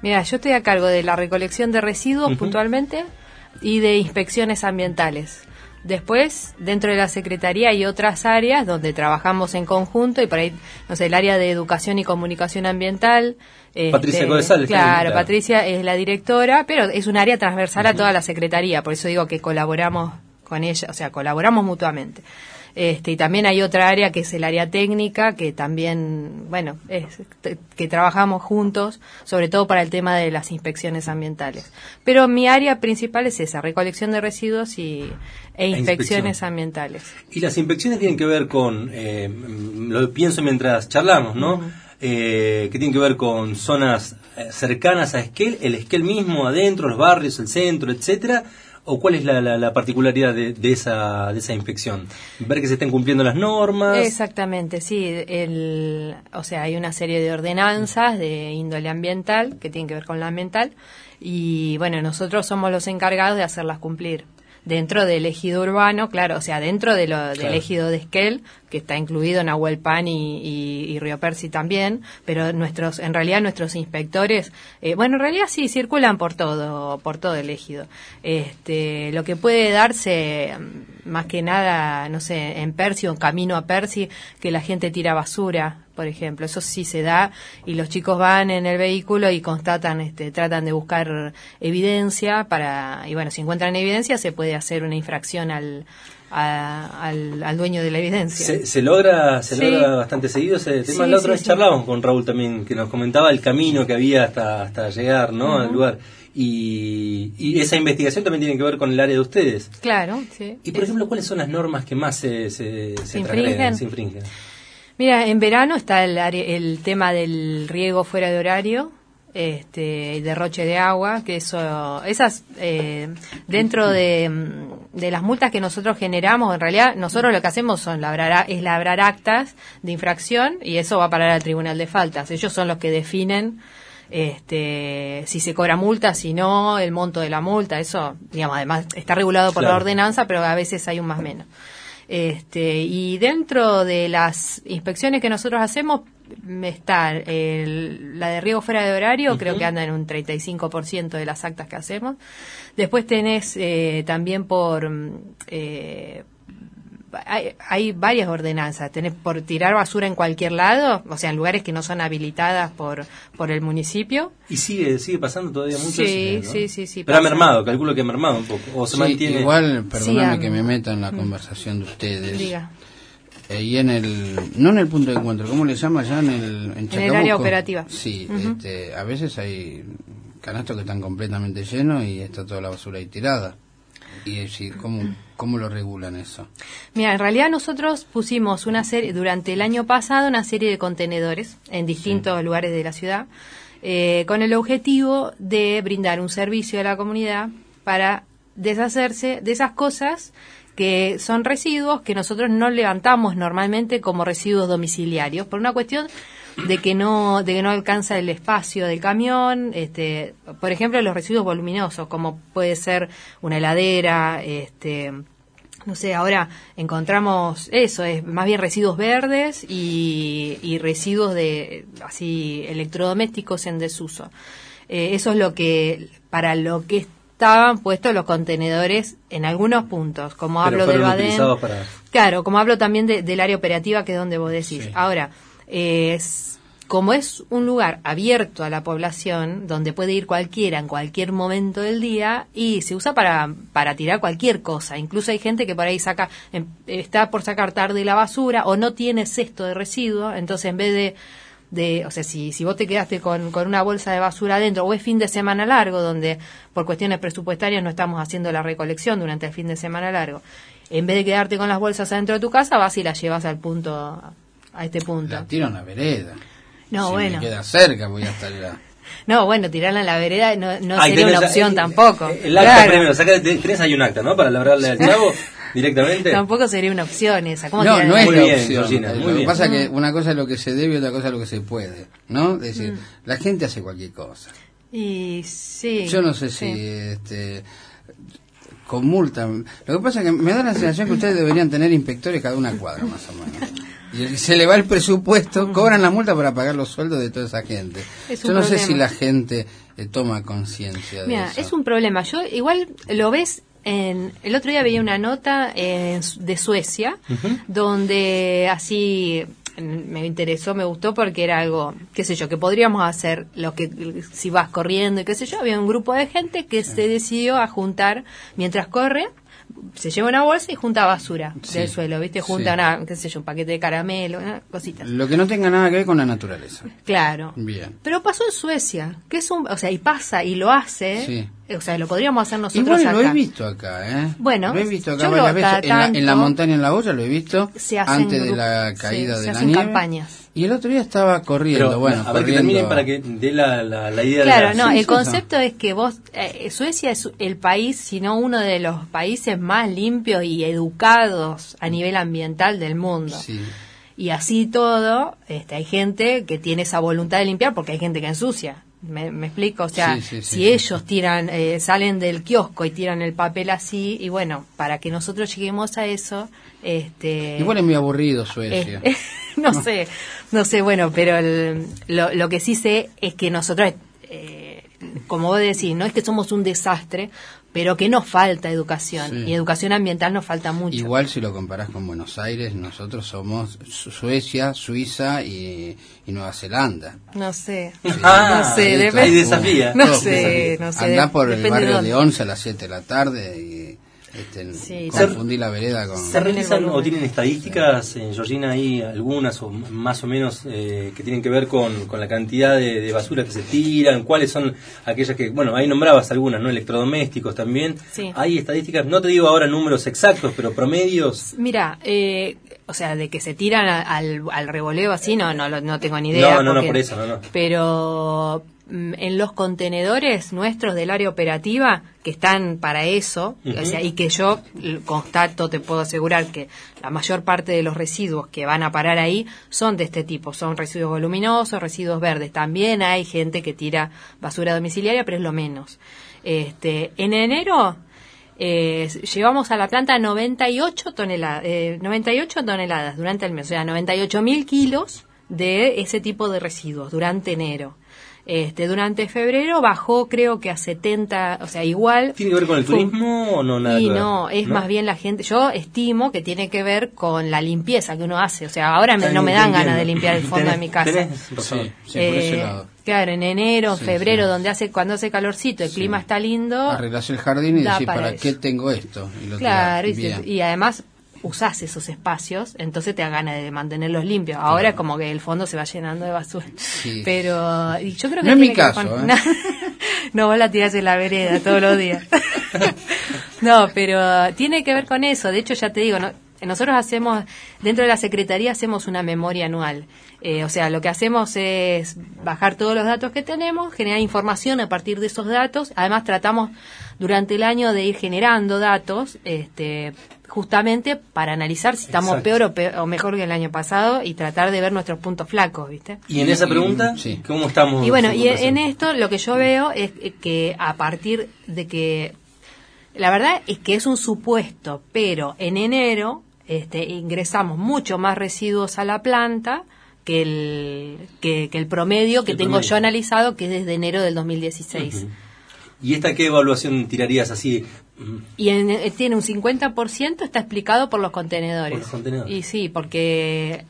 Mira, yo estoy a cargo de la recolección de residuos puntualmente y de inspecciones ambientales. Después, dentro de la Secretaría hay otras áreas donde trabajamos en conjunto y por ahí, no sé, el área de Educación y Comunicación Ambiental. Patricia Codesal. Claro, Patricia es la directora, pero es un área transversal a toda la Secretaría, por eso digo que colaboramos con ella, o sea, colaboramos mutuamente. Y también hay otra área que es el área técnica, que también, bueno, que trabajamos juntos, sobre todo para el tema de las inspecciones ambientales. Pero mi área principal es esa, recolección de residuos e inspecciones ambientales. Y las inspecciones tienen que ver con, lo pienso mientras charlamos, ¿no? Que tienen que ver con zonas cercanas a Esquel, el Esquel mismo, adentro, los barrios, el centro, etcétera. ¿O cuál es la particularidad de esa inspección? ¿Ver que se estén cumpliendo las normas? Exactamente, sí. O sea, hay una serie de ordenanzas de índole ambiental que tienen que ver con la ambiental y, bueno, nosotros somos los encargados de hacerlas cumplir. Dentro del ejido urbano, claro, o sea, dentro del ejido de Esquel, que está incluido Nahuel Pan y Río Percy también, pero en realidad nuestros inspectores, bueno, en realidad sí circulan por todo el ejido. Lo que puede darse, más que nada, no sé, en Percy o camino a Percy, que la gente tira basura, por ejemplo, eso sí se da y los chicos van en el vehículo y constatan, tratan de buscar evidencia y bueno, si encuentran evidencia se puede hacer una infracción al dueño de la evidencia. ¿Se logra bastante seguido ese tema? La otra vez charlábamos con Raúl también, que nos comentaba el camino que había hasta llegar, ¿no? Al lugar. Y esa investigación también tiene que ver con el área de ustedes. Claro, sí. Y por ejemplo, ¿cuáles son las normas que más se infringen? Mira, en verano está el tema del riego fuera de horario, derroche de agua, que esas dentro de las multas que nosotros generamos, en realidad nosotros lo que hacemos es labrar actas de infracción y eso va a parar al Tribunal de Faltas. Ellos son los que definen si se cobra multa, si no, el monto de la multa, eso, digamos, además está regulado por la ordenanza, pero a veces hay un más menos. Y dentro de las inspecciones que nosotros hacemos está la de riego fuera de horario, creo que anda en un 35% de las actas que hacemos. Después tenés también hay varias ordenanzas. Tenés por tirar basura en cualquier lado, o sea, en lugares que no son habilitadas por el municipio. ¿Y sigue pasando todavía mucho? Sí, ¿no? sí. Pero ha mermado, calculo que ha mermado un poco. O se mantiene. Igual, perdóname que me meta en la conversación de ustedes. Diga. Y no en el punto de encuentro, ¿cómo le llama allá en Chacabuco? En el área operativa. Sí, a veces hay canastos que están completamente llenos y está toda la basura ahí tirada. Y es decir, ¿cómo lo regulan eso? Mira, en realidad nosotros pusimos durante el año pasado una serie de contenedores en distintos lugares de la ciudad, con el objetivo de brindar un servicio a la comunidad para deshacerse de esas cosas que son residuos que nosotros no levantamos normalmente como residuos domiciliarios, por una cuestión de que no alcanza el espacio del camión, por ejemplo, los residuos voluminosos, como puede ser una heladera, no sé, ahora encontramos eso, es más bien residuos verdes y residuos de así electrodomésticos en desuso. Eso es para lo que estaban puestos los contenedores en algunos puntos, como hablo del Badén. Claro, como hablo también del área operativa, que es donde vos decís. Sí. Ahora, como es un lugar abierto a la población, donde puede ir cualquiera en cualquier momento del día, y se usa para tirar cualquier cosa. Incluso hay gente que por ahí está por sacar tarde la basura o no tiene cesto de residuos, entonces en vez o sea, si vos te quedaste con una bolsa de basura adentro, o es fin de semana largo, donde por cuestiones presupuestarias no estamos haciendo la recolección durante el fin de semana largo, en vez de quedarte con las bolsas adentro de tu casa, vas y las llevas a este punto. La tiro en la vereda. No, si bueno. me queda cerca, voy a estar ya. No, bueno, tirarla en la vereda no sería una opción tampoco. El acta primero, tenés ahí un acta, ¿no? Para labrarle al chavo directamente. Tampoco sería una opción esa. ¿Cómo no es la opción. Georgina, lo que pasa es que una cosa es lo que se debe y otra cosa es lo que se puede, ¿no? Es decir, la gente hace cualquier cosa. Y sí. Yo no sé si con multa. Lo que pasa es que me da la sensación que ustedes deberían tener inspectores cada una cuadra, más o menos. Y se le va el presupuesto, cobran la multa para pagar los sueldos de toda esa gente. Yo no sé si la gente toma conciencia de eso. Es un problema. Yo igual lo ves. El otro día veía una nota de Suecia, donde así me interesó, me gustó porque era algo, qué sé yo, que podríamos hacer lo que si vas corriendo y qué sé yo. Había un grupo de gente que se decidió a juntar mientras corre. Se lleva una bolsa y junta basura del suelo, ¿viste? Junta qué sé yo, un paquete de caramelo, cositas. Lo que no tenga nada que ver con la naturaleza. Claro. Bien. Pero pasó en Suecia, que es y pasa y lo hace. Sí. O sea, lo podríamos hacer nosotros igual acá. Lo he visto acá, ¿eh? Bueno, lo he visto acá yo varias veces. En la montaña, en la olla, lo he visto. Antes de la caída de la nieve. Campañas. Y el otro día estaba corriendo, pero, a ver que terminen para que dé la idea. Claro, el concepto es que Suecia es el país, si no uno de los países más limpios y educados a nivel ambiental del mundo. Sí. Y así todo, hay gente que tiene esa voluntad de limpiar porque hay gente que ensucia. ¿Me explico? O sea, si ellos tiran, salen del kiosco y tiran el papel así, y bueno, para que nosotros lleguemos a eso, igual es muy aburrido Suecia. No sé, bueno, pero lo que sí sé es que nosotros, como vos decís, no es que somos un desastre, pero que nos falta educación, y educación ambiental nos falta mucho. Igual si lo comparás con Buenos Aires, nosotros somos Suecia, Suiza y Nueva Zelanda. No sé, no sé, hay desafía. No sé. Andá por el barrio de 11 a las 7 de la tarde y confundí la vereda con... ¿Se realizan o tienen estadísticas, Georgina, ahí algunas o más o menos que tienen que ver con la cantidad de basura que se tiran? ¿Cuáles son aquellas que, bueno, ahí nombrabas algunas, ¿no? Electrodomésticos también. Sí. ¿Hay estadísticas? No te digo ahora números exactos, pero promedios. Mira, o sea, de que se tiran al revoleo así, no tengo ni idea. No, por eso, no. Pero en los contenedores nuestros del área operativa que están para eso, o sea, y que yo constato, te puedo asegurar que la mayor parte de los residuos que van a parar ahí son de este tipo, son residuos voluminosos, residuos verdes. También hay gente que tira basura domiciliaria, pero es lo menos. En enero llevamos a la planta 98 toneladas durante el mes, o sea, 98.000 kilos de ese tipo de residuos durante enero. Durante febrero bajó creo que a 70, o sea, igual. ¿Tiene que ver con el turismo o no? Nada y que ver? No, es más bien la gente, yo estimo que tiene que ver con la limpieza que uno hace, o sea, ahora no me dan ganas de limpiar el fondo de mi casa. Sí, por ese lado. Claro, en enero, febrero, cuando hace calorcito, el clima está lindo. Arreglás el jardín y decís, ¿para qué tengo esto? Claro, y además usás esos espacios, entonces te da ganas de mantenerlos limpios. Ahora es como que el fondo se va llenando de basura. Sí. Pero yo creo que no es mi caso, No, vos la tirás en la vereda todos los días. No, pero tiene que ver con eso. De hecho, ya te digo, nosotros dentro de la Secretaría hacemos una memoria anual. O sea, lo que hacemos es bajar todos los datos que tenemos, generar información a partir de esos datos. Además, tratamos durante el año de ir generando datos, justamente para analizar si estamos peor o mejor que el año pasado y tratar de ver nuestros puntos flacos, ¿viste? Y en esa pregunta, ¿cómo estamos? Y bueno, y en esto lo que yo veo es que a partir de que, la verdad es que es un supuesto, pero en enero ingresamos mucho más residuos a la planta que el promedio que tengo yo analizado, que es desde enero del 2016. ¿Y esta qué evaluación tirarías así? Y tiene un 50% está explicado por los contenedores. Por los contenedores. Y sí, porque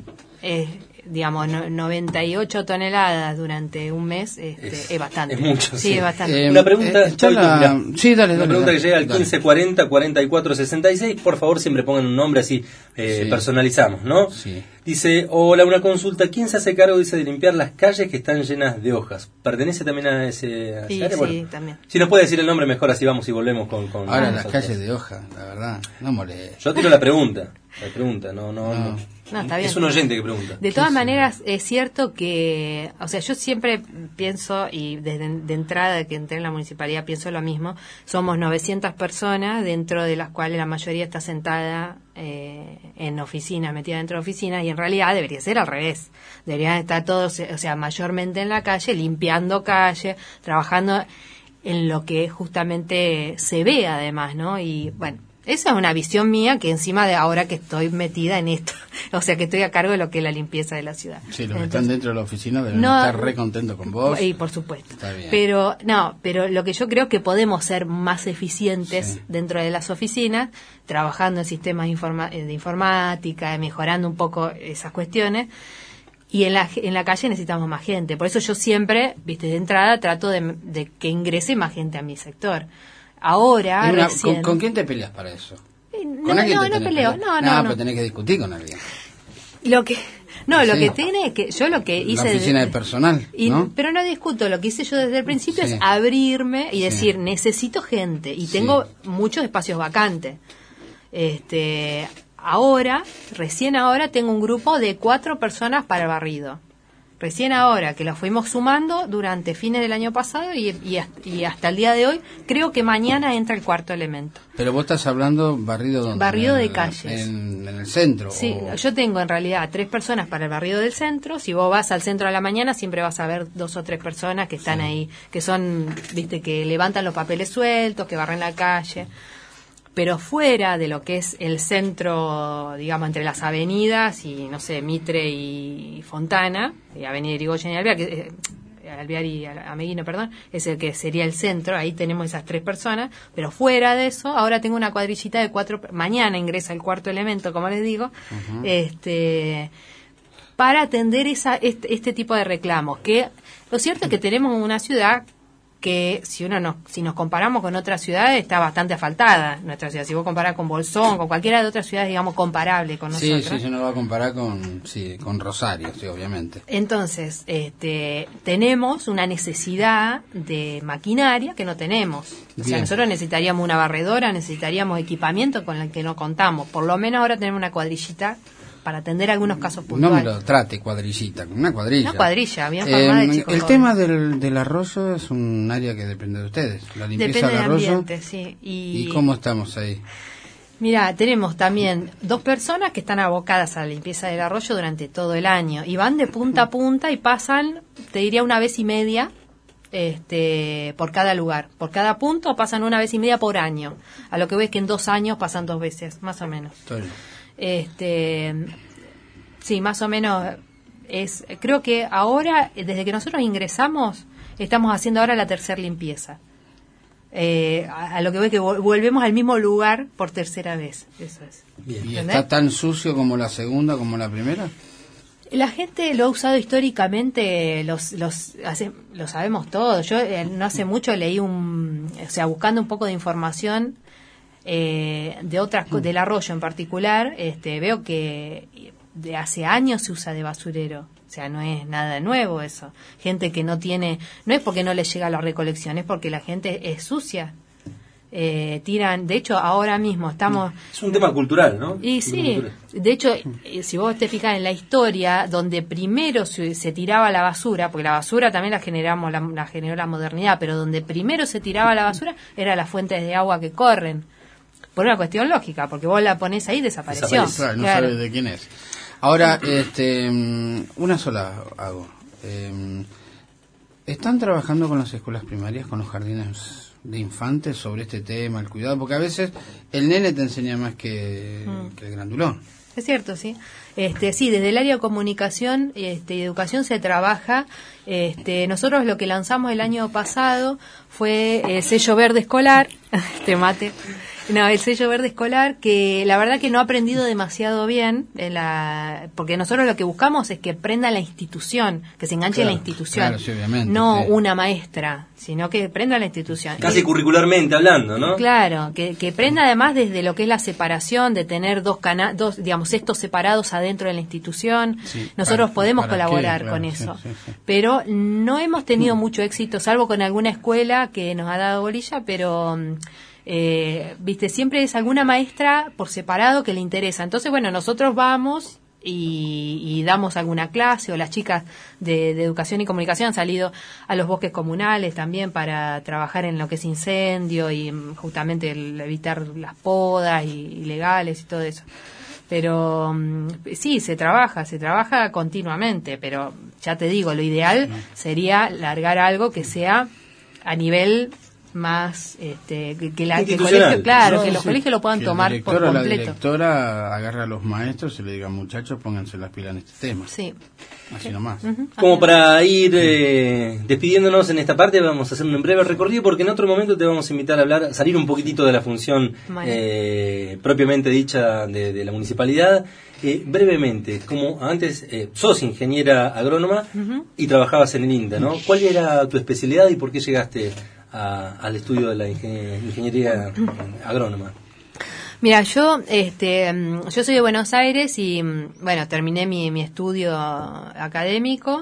digamos 98 toneladas durante un mes es bastante. Es mucho. Sí, es bastante. Una pregunta, dale, pregunta que llega al 1540 4466. Por favor, siempre pongan un nombre así personalizamos, ¿no? Sí. Dice, hola, una consulta. ¿Quién se hace cargo, dice, de limpiar las calles que están llenas de hojas? ¿Pertenece también a ese área? Bueno, sí, también. Si nos puede decir el nombre mejor, así vamos y volvemos con ahora las calles de hoja, la verdad, no molesta. Yo tiro la pregunta, no. No, está bien. Es un oyente que pregunta. De todas maneras, es cierto que, o sea, yo siempre pienso, y desde de entrada de que entré en la municipalidad pienso lo mismo, somos 900 personas, dentro de las cuales la mayoría está sentada en oficinas, metida dentro de oficinas, y en realidad debería ser al revés. Deberían estar todos, o sea, mayormente en la calle, limpiando calle, trabajando en lo que justamente se ve además, ¿no? Y bueno, Esa es una visión mía que encima de ahora que estoy metida en esto, o sea que estoy a cargo de lo que es la limpieza de la ciudad. Sí, los que están dentro de la oficina deben no, estar re contentos con vos. Y por supuesto. Está bien. Pero lo que yo creo que podemos ser más eficientes dentro de las oficinas, trabajando en sistemas de informática, mejorando un poco esas cuestiones. Y en la calle necesitamos más gente. Por eso yo siempre, de entrada, trato de que ingrese más gente a mi sector. Ahora, recién... ¿Con quién te peleas para eso? No peleo. No, pero tenés que discutir con alguien. Lo que tiene es que yo lo que hice... La oficina de personal, ¿no? Pero no discuto, lo que hice yo desde el principio es abrirme y decir, necesito gente, y tengo muchos espacios vacantes. Recién ahora tengo un grupo de 4 personas para el barrido. Recién ahora, que lo fuimos sumando durante fines del año pasado y hasta el día de hoy, creo que mañana entra el 4º elemento. Pero vos estás hablando barrido ¿dónde? Barrido de calles. En el centro. Sí, yo tengo en realidad 3 personas para el barrido del centro. Si vos vas al centro a la mañana, siempre vas a ver 2 o 3 personas que están ahí, que son, que levantan los papeles sueltos, que barren la calle. Pero fuera de lo que es el centro, digamos, entre las avenidas y, no sé, Mitre y Fontana, y Avenida Irigoyen y Alvear y Ameguino, perdón, es el que sería el centro, ahí tenemos esas 3 personas, pero fuera de eso, ahora tengo una cuadrillita de 4, mañana ingresa el 4º elemento, como les digo, para atender este tipo de reclamos, que lo cierto es que tenemos una ciudad que si nos comparamos con otras ciudades está bastante asfaltada nuestra ciudad. Si vos comparás con Bolsón, con cualquiera de otras ciudades, digamos, comparable con nosotros. Sí, se nos va a comparar con Rosario, sí, obviamente. Entonces, tenemos una necesidad de maquinaria que no tenemos. O sea, nosotros necesitaríamos una barredora, necesitaríamos equipamiento con el que no contamos. Por lo menos ahora tenemos una cuadrillita para atender algunos casos puntuales. No me lo trate cuadrillita, una cuadrilla. Una cuadrilla, bien formada de chicos. El tema del arroyo es un área que depende de ustedes. La limpieza del arroyo. Ambiente, sí. ¿Y cómo estamos ahí? Mira, tenemos también 2 personas que están abocadas a la limpieza del arroyo durante todo el año. Y van de punta a punta y pasan, te diría, 1 vez y media por cada lugar. Por cada punto pasan 1 vez y media por año. A lo que ves que en 2 años pasan 2 veces, más o menos. Sí, más o menos creo que ahora, desde que nosotros ingresamos, estamos haciendo ahora la 3ª limpieza. A lo que veo que volvemos al mismo lugar por 3ª vez. Eso es. Bien. ¿Y está tan sucio como la segunda, como la primera? La gente lo ha usado históricamente, lo sabemos todos. Yo no hace mucho leí buscando un poco de información de otras del arroyo en particular, veo que de hace años se usa de basurero, o sea, no es nada nuevo eso. Gente que no es porque no les llega la recolección, es porque la gente es sucia. Tiran, de hecho ahora mismo estamos... Es un tema cultural, ¿no? Y sí, de hecho, si vos te fijas en la historia, donde primero se tiraba la basura, porque la basura también la generó la modernidad, pero donde primero se tiraba la basura era las fuentes de agua que corren. Por una cuestión lógica, porque vos la ponés ahí y desapareció. Claro, no sabes de quién es. Ahora, una sola hago. ¿Están trabajando con las escuelas primarias, con los jardines de infantes sobre este tema, el cuidado? Porque a veces el nene te enseña más que el grandulón. Es cierto, sí. Sí, desde el área de comunicación y educación se trabaja. Nosotros lo que lanzamos el año pasado fue el sello verde escolar. El sello verde escolar, que la verdad que no ha aprendido demasiado bien, porque nosotros lo que buscamos es que prenda la institución, que se enganche en la institución, claro, sí, obviamente, no una maestra, sino que prenda la institución. Casi curricularmente hablando, ¿no? Claro, que prenda además desde lo que es la separación, de tener dos digamos, estos separados adentro de la institución. Sí, nosotros podemos colaborar con eso, sí. Pero no hemos tenido mucho éxito, salvo con alguna escuela que nos ha dado bolilla, pero... siempre es alguna maestra por separado que le interesa. Entonces, bueno, nosotros vamos y damos alguna clase, o las chicas de educación y comunicación han salido a los bosques comunales también para trabajar en lo que es incendio y justamente evitar las podas ilegales y todo eso. Pero sí, se trabaja continuamente, pero ya te digo, lo ideal sería largar algo que sea a nivel más que el Institucional, colegio, claro, ¿no? que los colegios lo puedan tomar por La completo. directora agarra a los maestros y le diga, muchachos, pónganse las pilas en este tema. Sí. Así nomás. Como para ir despidiéndonos en esta parte, vamos a hacer un breve recorrido porque en otro momento te vamos a invitar a hablar, salir un poquitito de la función propiamente dicha de la municipalidad. Brevemente, como antes sos ingeniera agrónoma y trabajabas en el INTA, ¿no? ¿Cuál era tu especialidad y por qué llegaste al estudio de la ingeniería agrónoma? Mira, yo soy de Buenos Aires y bueno, terminé mi estudio académico,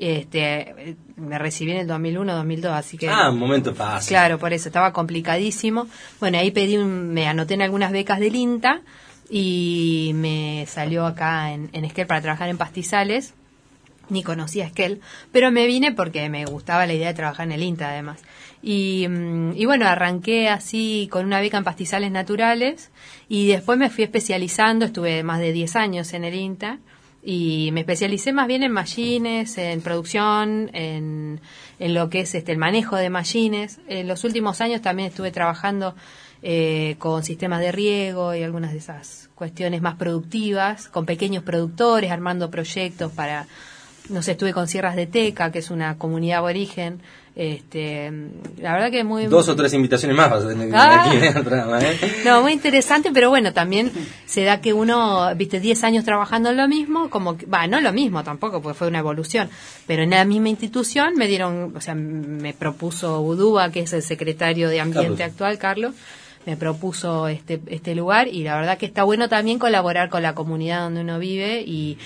me recibí en el 2001-2002, así que un momento fácil. Claro, por eso estaba complicadísimo. Bueno, ahí me anoté en algunas becas del INTA y me salió acá en Esquel para trabajar en pastizales. Ni conocía Esquel, pero me vine porque me gustaba la idea de trabajar en el INTA además. Y bueno, arranqué así con una beca en pastizales naturales y después me fui especializando, estuve más de 10 años en el INTA y me especialicé más bien en machines, en producción, en lo que es el manejo de machines. En los últimos años también estuve trabajando con sistemas de riego y algunas de esas cuestiones más productivas, con pequeños productores, armando proyectos para, no sé, estuve con Sierras de Teca, que es una comunidad aborigen. La verdad que muy... 2 o 3 invitaciones más vas a tener aquí en el programa, No, muy interesante, pero bueno, también se da que uno, 10 años trabajando en lo mismo, como que, no lo mismo tampoco, porque fue una evolución, pero en la misma institución me propuso Udúa, que es el secretario de Ambiente actual, Carlos, me propuso este lugar y la verdad que está bueno también colaborar con la comunidad donde uno vive y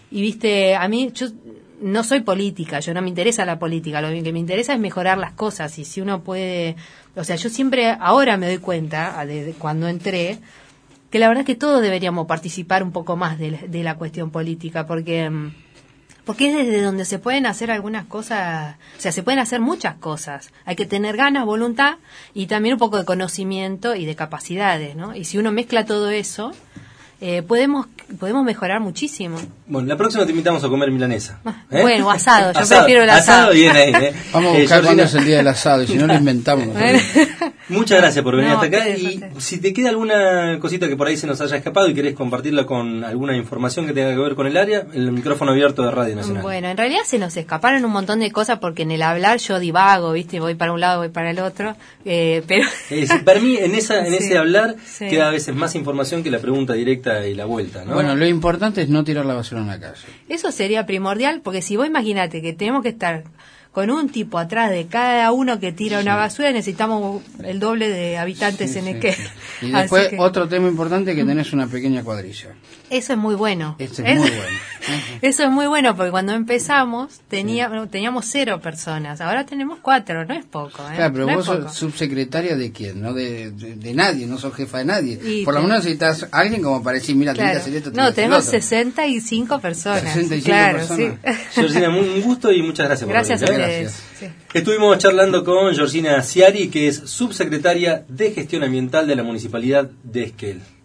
a mí, yo no soy política, yo no me interesa la política, lo que me interesa es mejorar las cosas y si uno puede, yo siempre, ahora me doy cuenta, de cuando entré, que la verdad es que todos deberíamos participar un poco más de la cuestión política, porque es desde donde se pueden hacer algunas cosas, se pueden hacer muchas cosas, hay que tener ganas, voluntad y también un poco de conocimiento y de capacidades, ¿no? Y si uno mezcla todo eso, podemos mejorar muchísimo. Bueno, la próxima te invitamos a comer milanesa. Bueno, asado, yo prefiero el asado. Asado viene ahí, Vamos a buscar cuándo es el día del asado y si no lo inventamos. Muchas gracias por venir hasta acá ustedes. y si te queda alguna cosita que por ahí se nos haya escapado y querés compartirla con alguna información que tenga que ver con el área, el micrófono abierto de Radio Nacional. Bueno, en realidad se nos escaparon un montón de cosas porque en el hablar yo divago, voy para un lado, voy para el otro, pero... para mí en ese Sí, hablar sí. queda a veces más información que la pregunta directa y la vuelta, ¿no? Bueno, lo importante es no tirar la basura en la calle. Eso sería primordial, porque si vos imaginate que tenemos que estar con un tipo atrás de cada uno que tira una basura, necesitamos el doble de habitantes en Esquel. Y después Así que otro tema importante, que tenés una pequeña cuadrilla. eso es muy bueno. Este es muy bueno. Eso es muy bueno, porque cuando empezamos teníamos 0 personas, ahora tenemos 4, no es poco. Claro, pero no vos es poco. sos subsecretaria de quién, ¿no? De nadie, no sos jefa de nadie. Y Por lo menos necesitas a alguien como para decir, mira, Claro. tenés que hacer esto, No, tenés que hacer tenemos lo otro. 65 personas. 65 claro, personas. sí. Georgina, un gusto y muchas gracias por Gracias a venir. ustedes. Gracias. Sí. Estuvimos charlando con Georgina Ciari, que es subsecretaria de Gestión Ambiental de la Municipalidad de Esquel.